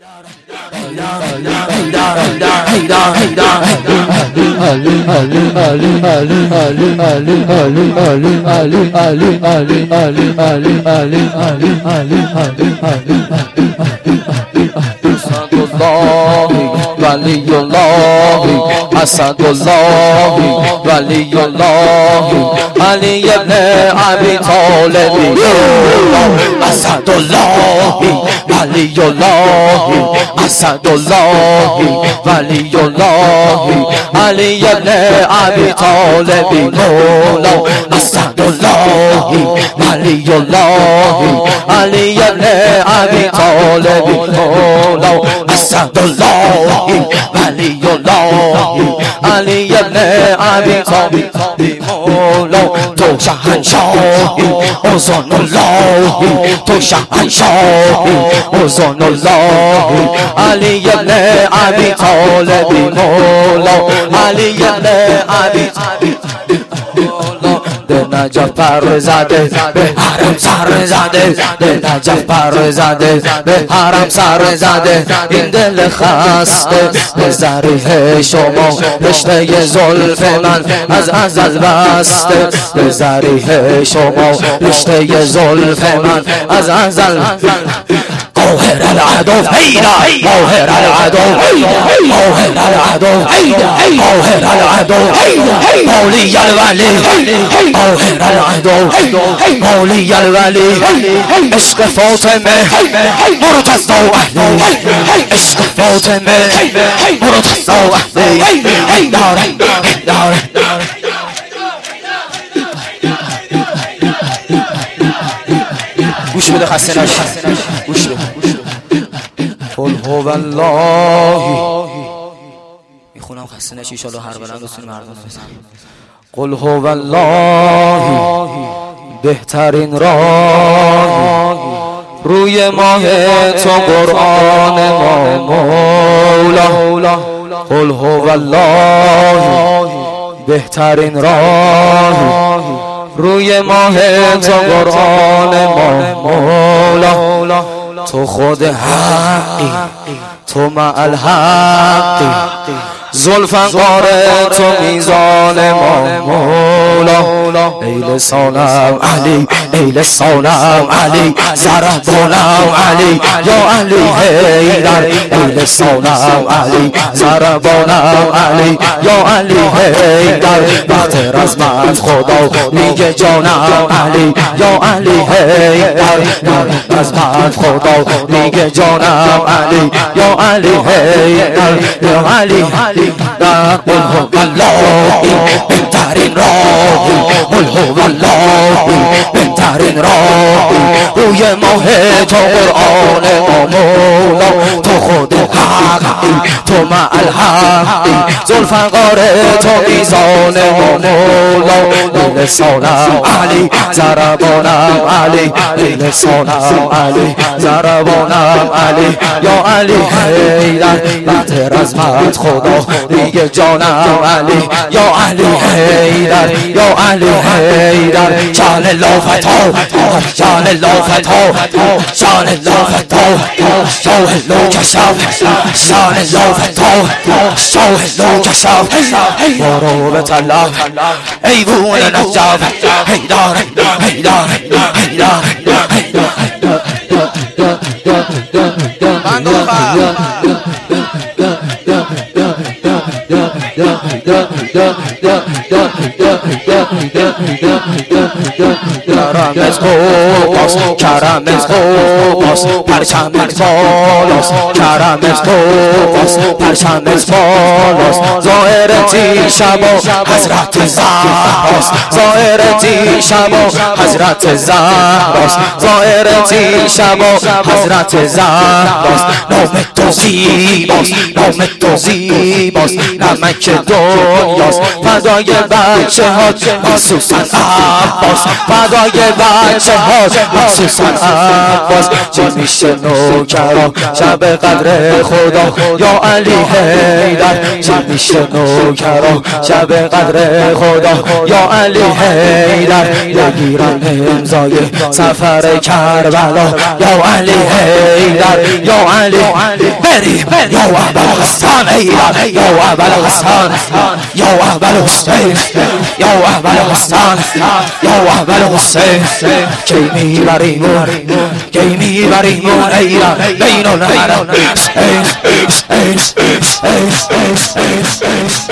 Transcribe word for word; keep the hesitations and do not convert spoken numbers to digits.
ولی الله اسد الله ولی الله علی ابن ابی طالب اسد الله ولی الله اسد الله ولی الله علی ابن ابی طالب مولا اسد الله ولی الله علی ابن ابی طالب مولا اسد الله ولی الله علی ابن ابی طالب مولا تو شهنشاهی اذن الله تو شهنشاهی اذن الله علی ابن ابی طالب مولا علی ابن ابی نجف پر زده به حرم سر زده به نجف پر زده به حرم سر زده این دل خسته به ذریح شما رشته زلف من از ازل بسته به ذریح شما رشته زلف من از ازل قاهر العدو هیدا قاهر العدو قاهر العدو قاهر العدو مولی الولی قاهر العدو مولی الولی عشق فاطمه مرتضی اهلی عشق فاطمه مرتضی اهلی داره داره گوش بده خسته نشی گوش بده قل هو الله میخونم خسته نشی ان شاء الله هر بلند رسول مردم بزن قل هو الله بهترین راه روی ماه تو قرآن ما مولا قل هو الله بهترین راه روی ماه تو قرآن ما مولا تو خود حقی تو مع الحقی ذوالفقار تو میزان ما مولا ای لسانم علی ای لسانم علی ضربانم علی یا علی حیدر ای لسانم علی ضربانم علی یا علی حیدر وقت رزمت خدا میگه جانم علی یا علی حیدر رزمت خدا میگه جانم علی یا علی حیدر یا علی قل هو الله بهترین راه قل هو الله بهترین راه روی ماه تو قرآن ما مولا تو خود حقی تو مع الحقی ذوالفقار تو میزان ما مولا لسانم علی ضربانم علی لسانم علی ضربانم علی یا علی حیدر وقت رزمت خدا دیگه جانم علی یا علی حیدر یا علی حیدر شان الله فتا شان الله فتا شان الله فتا شان الله کشف شان الله فتا شان الله کشف برو به طلب ایوون نجف حیدر حیدر حیدر کرم از خوباست کرم از خوباست پرچم از بالاست کرم از خوباست پرچم از بالاست ظاهرتی شب و حضرت زهراست ظاهرتی شب و حضرت زهراست ظاهرتی شب و حضرت زهراست نام تو زیباست نام تو زیباست نمک دنیاست فدای بچه ها خصوصا عباس فدای بچه هاست مخصوصا عباس چه میشه نوکران شب قدر خدا یا علی حیدر چه میشه نوکران شب قدر خدا یا علی حیدر بگیرن امضای سفر کربلا یا علی حیدر یا علی بریم یا اول حسن ایران یا اول حسن یا اول حسین یا اول حسن یا اول حسین کی میبریمون کی میبریمون ایران بین الحرم